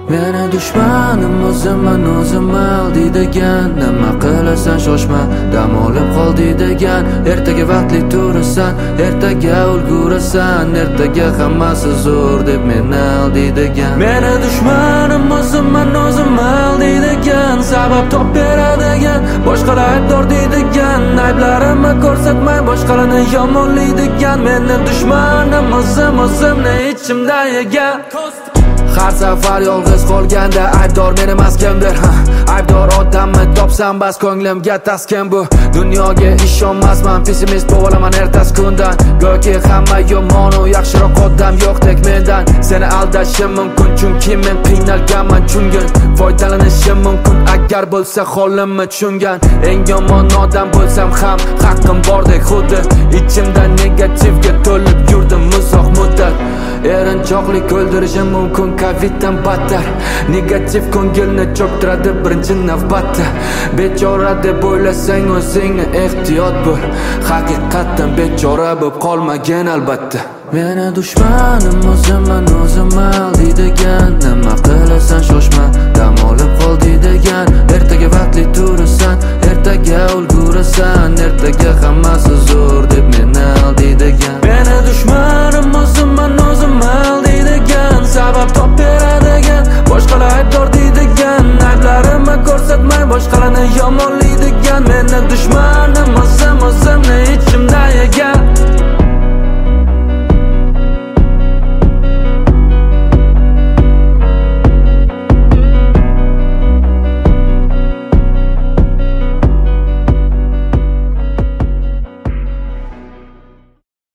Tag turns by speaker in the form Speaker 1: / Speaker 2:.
Speaker 1: Meni dushmanim o'zimman o'zim aldiydigan. Nima qilasan shoshma, dam olib qol deydigan. Ertaga vaqtli turasan, ertaga ulgurasan. Ertaga hammasi zo'r deb meni aldiydigan. Meni dushmanim o'zimman o'zim aldiydigan. Sabab top beradigan, boshqalar aybdor deydigan. Ayblarimni ko'rsatmay boshqalarni yomonlaydigan. Meni dushmanim o'zimni ichimda yegan. Har safar yolg'iz qolganda aybdor men emas kimdir. Aybdor odamni topsam bas, ko'nglimga taskin bu. Dunyoga ishonmasman, pessimist bo'laman ertasi kundan. Go'yoki hamma yomon u yaxshiroq odam yo'qdek mendan. Seni aldashim mumkin chunki men qiynalganman chungun. Foydalanishim mumkin agar bo'lsa holimni tushungan. Eng yomon odam bo'lsam ham haqqim bordek xuddi. Ichimda negativga to'lib yurdim uzoq muddat. Erinchoqlik o'ldirishim mumkin Coviddan battar. Negativ ko'ngilni cho'ktiradi birinchi navbatda. Bechora deb o'ylasang o'zingni ehtiyot bo'l. Haqiqatan bechora bo'lib qolmagin albatta. Meni dushmanim o'zimman o'zim aldiydigan. Nima qilasan shoshma, dam ol